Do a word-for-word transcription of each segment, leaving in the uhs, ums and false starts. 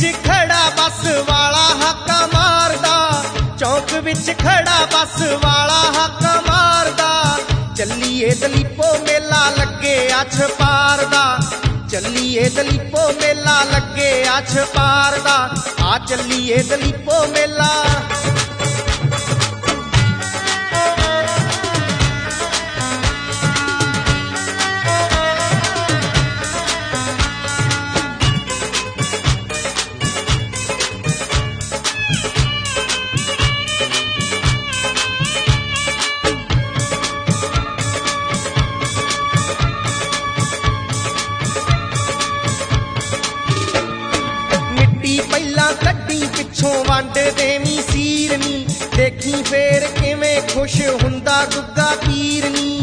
विच खड़ा बस वाला हाका मारदा, चौक विच खड़ा बस वाला हाका मारदा। चलिए दलीपो मेला लगे अछ पार दा, चलिए दलीपो मेला लगे अछ पार दा। आ चलिए दलीपो मेला। पहला कड्डी पिछों वंड देवी सीरनी, देखी फेर किवें खुश हुंदा गुग्गा पीरनी।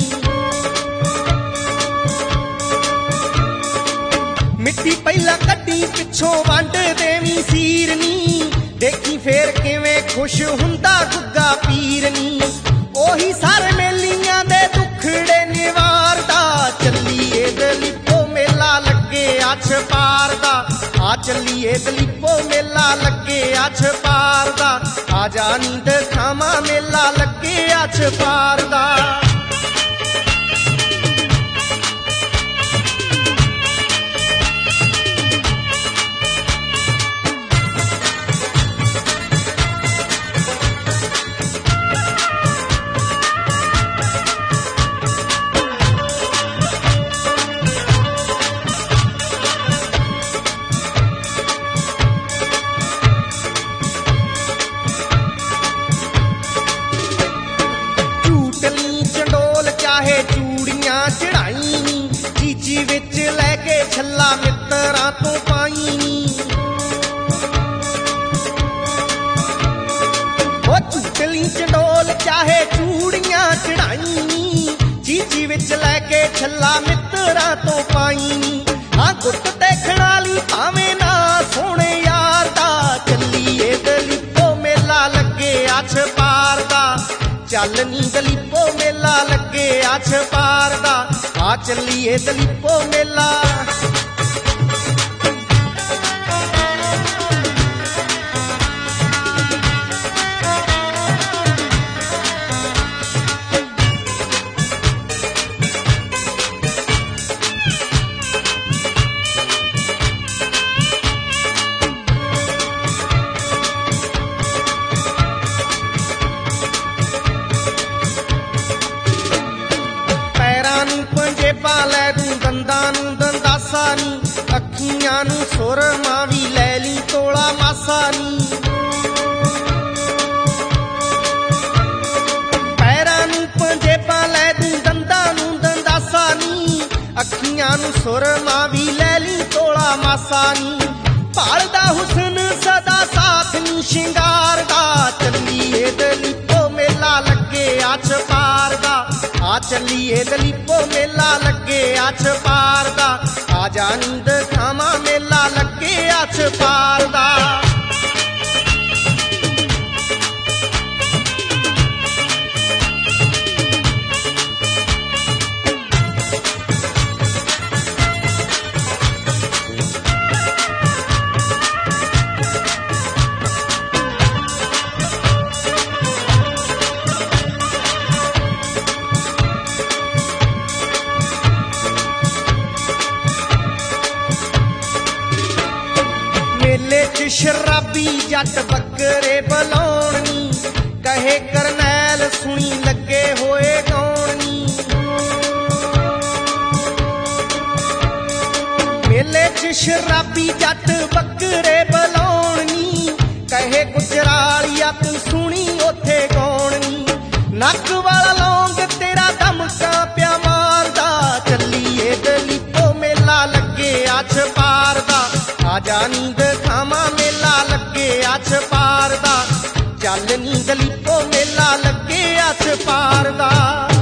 मिट्टी पहला कड्डी पिछों वंड देवी सीरनी, देखी फेर किवें खुश हुंदा गुग्गा पीरनी। ओही सारे मेलियां दे दुखड़े निवारदा, चलिए दलीपो मेला लगे अछ पार दा। आ चलिए दलीपो मेला लगे अछ पार दा। आ जा नींद खामा मेला लगे अछ पार दा। चूड़ियां चढ़ाई नी, चीची विच लैके छला मित्रा तो पाई नी। ओ चूटली चंडोल चाहे चूड़ियां चढ़ाई नी, चीची विच लैके छला मित्रा तो पाई नी। हाँ गुट देखण वाली भावें ना सोने यार दा, चलिए दलीपो मेला लगे अछ पार दा। चल नी दलीपो मेला लगे अछ पार दा। आ चलिए दलीपो मेला। लै दूं दंदां नूं दंदासा नी, अखियां नूं सुरमा भी लै ली तोला मासा नी। पैरां नूं पंजेबां लै दूं दंदां नूं दंदासा नी, अखियां नूं सुरमा भी लै ली तोला मासा नी। भालदा हुस्न सदा साथ नी शिंगार दा, चलिए दलीपो मेला लगे अछ पार दा। आ चलिए दलीपो मेला लगे अछ पार दा। आ जा नींद खामा मेला लगे अछ पार दा। मेले च शराबी जट बकरे बलाउणी, कहे करनैल सुनी लगे होए गाउणी। मेले च शराबी जट बकरे बलाउणी, कहे गुजरालिया तू सुनी ओथे गाउणी। नक वाला लौंग तेरा दमका प्या मारदा, चलिए दलीपो मेला लगे अछ पार दा। आ जा नींद खामा मेला लगे अछ पार दा। चल नी दलीपो मेला लगे अछ पार दा।